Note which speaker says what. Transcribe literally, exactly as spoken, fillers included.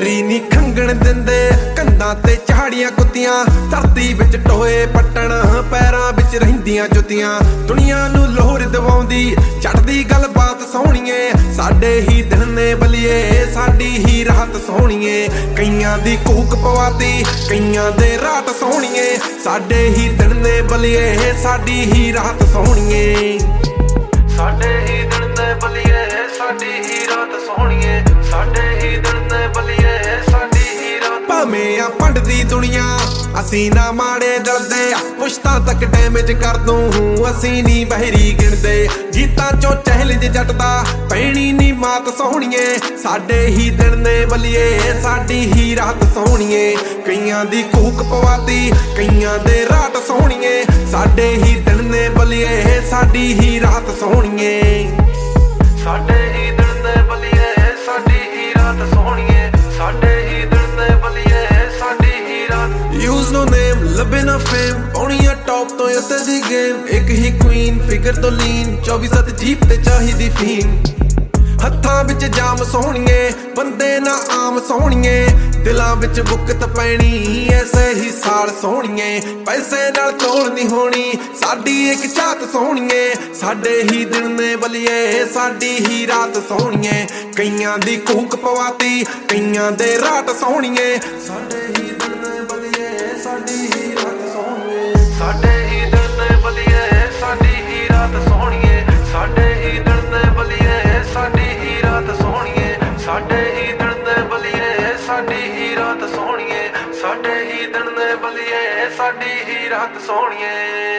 Speaker 1: ਮੇਰੀ ਨੀ ਖੰਗਣ ਦਿੰਦੇ ਕੰਧਾਂ ਤੇ ਝਾੜੀਆਂ ਕੁੱਤੀਆਂ, ਧਰਤੀ ਵਿੱਚ ਟੋਏ ਪੱਟਣ ਪੈਰਾਂ ਵਿੱਚ ਰਹਿੰਦੀਆਂ ਜੁੱਤੀਆਂ। ਦੁਨੀਆ ਨੂੰ ਲੋਹਰ ਦਵਾਉਂਦੀ ਚੜਦੀ ਗੱਲਬਾਤ ਸੋਹਣੀਏ, ਸਾਡੇ ਹੀ ਦਿਨ ਨੇ ਬਲੀਏ ਸਾਡੀ ਹੀ ਰਾਤ ਸੋਹਣੀਏ। ਕਈਆਂ ਦੀ ਕੂਕ ਪਵਾਤੀ ਕਈਆਂ ਦੇ ਰਾਤ ਸੋਹਣੀਏ, ਸਾਡੇ ਹੀ ਦਿਨ ਨੇ ਬਲੀਏ ਸਾਡੀ ਹੀ ਰਾਤ ਸੋਹਣੀਏ। ਸਾਡੇ ਹੀ ਦਿਨ ਨੇ ਬਲੀਏ ਸਾਡੀ ਹੀ ਰਾਤ ਸੋਹਣੀਏ, ਸਾਡੇ ਹੀ ਦਿਨ ਨੇ ਬਲੀਏ ਸਾਡੀ ਹੀ ਰਾਤ। ਭਾਵੇਂ ਆ ਭੰਡਦੀ ਦੁਨੀਆ ਅਸੀਂ ਨਾ ਮਾੜੇ ਡਰਦੇ, ਪੁਸ਼ਤਾਂ ਤੱਕ ਡੈਮੇਜ ਕਰ ਦੂੰ ਅਸੀਂ ਨੀ ਬਹਿਰੀ ਗਿਣਦੇ। ਗੀਤਾਂ ਚੋਂ ਚਹਿਲਜ ਜੱਟ ਦਾ ਪੈਣੀ ਨੀ ਮਾਤ ਸੋਹਣੀਏ, ਸਾਡੇ ਹੀ ਦਿਨ ਨੇ ਬਲੀਏ ਸਾਡੀ ਹੀ ਰਾਤ ਸੋਹਣੀਏ। ਕਈਆਂ ਦੀ ਕੂਕ ਪਵਾਤੀ ਕਈਆਂ ਦੇ ਰਾਤ ਸੋਹਣੀਏ, ਸਾਡੇ ਹੀ ਦਿਨ ਨੇ ਬਲੀਏ ਸਾਡੀ ਹੀ ਰਾਤ ਸੋਹਣੀਏ। ਸਾਡੇ ਹੀ ਦਿਨ ਨੇ ਬਲੀਏ ਸਾਡੀ ਹੀ ਰਾਤ ਸੋਹਣੀਏ, ਸਾਡੇ ਹੀ ਦਿਨ ਨੇ ਬਲੀਏ ਸਾਡੀ ਹੀ ਰਾਤ। ਯੂਜ਼ ਨੋ ਨੇਮ ਲੱਭੇ ਨਾ ਫੇਮ, ਪਾਉਣੀ ਆ ਟੌਪ ਤੋਂ ਉੱਤੇ ਦੀ ਗੇਮ। ਇੱਕ ਹੀ ਕੁਈਨ ਫਿਗਰ ਤੋਂ ਲੀਨ, ਚੌਵੀ ਸੱਤ ਜੀਪ ਤੇ ਚਾਹੀਦੀ ਫੀਮ। ਹੱਥਾਂ ਵਿੱਚ ਜਾਮ ਸੋਹਣੀਏ ਬੰਦੇ ਨਾ ਆਮ ਸੋਹਣੀਏ, ਦਿਲਾਂ ਵਿੱਚ ਬੁੱਕਤ ਪੈਣੀ ਐਸੇ ਹੀ ਸਾਲ ਸੋਹਣੀਏ। ਪੈਸੇ ਨਾਲ ਤੋਲ ਨਹੀਂ ਹੋਣੀ ਸਾਡੀ ਇੱਕ ਝਾਤ ਸੋਹਣੀਏ, ਸਾਡੇ ਹੀ ਦਿਨ ਨੇ ਬਲੀਏ ਸਾਡੀ ਹੀ ਰਾਤ ਸੋਹਣੀਏ। ਕਈਆਂ ਦੀ ਕੂਕ ਪਵਾਤੀ ਕਈਆਂ ਦੇ ਰਾਤ ਸੋਹਣੀਏ, ਸਾਡੇ ਹੀ ਦਿਨ ਨੇ ਬਲੀਏ ਸਾਡੀ ਹੀ ਰਾਤ ਸੋਹਣੀਏ। ਸਾਡੇ ਹੀ ਦਿਨ ਨੇ ਬਲੀਏ ਸਾਡੀ ਹੀ ਰਾਤ ਸੋਹਣੀਏ, ਸਾਡੇ ਹੀ ਦਿਨ ਨੇ ਬਲੀਏ ਸਾਡੀ ਹੀ ਰਾਤ ਸੋਹਣੀਏ। ਸਾਡੇ ਹੀ ਦਿਨ ਨੇ ਬਲੀਏ ਸਾਡੀ ਹੀ ਰਾਤ ਸੋਹਣੀਏ, ਸਾਡੇ ਹੀ ਦਿਨ ਨੇ ਬਲੀਏ ਸਾਡੀ ਹੀ ਰਾਤ ਸੋਹਣੀਏ।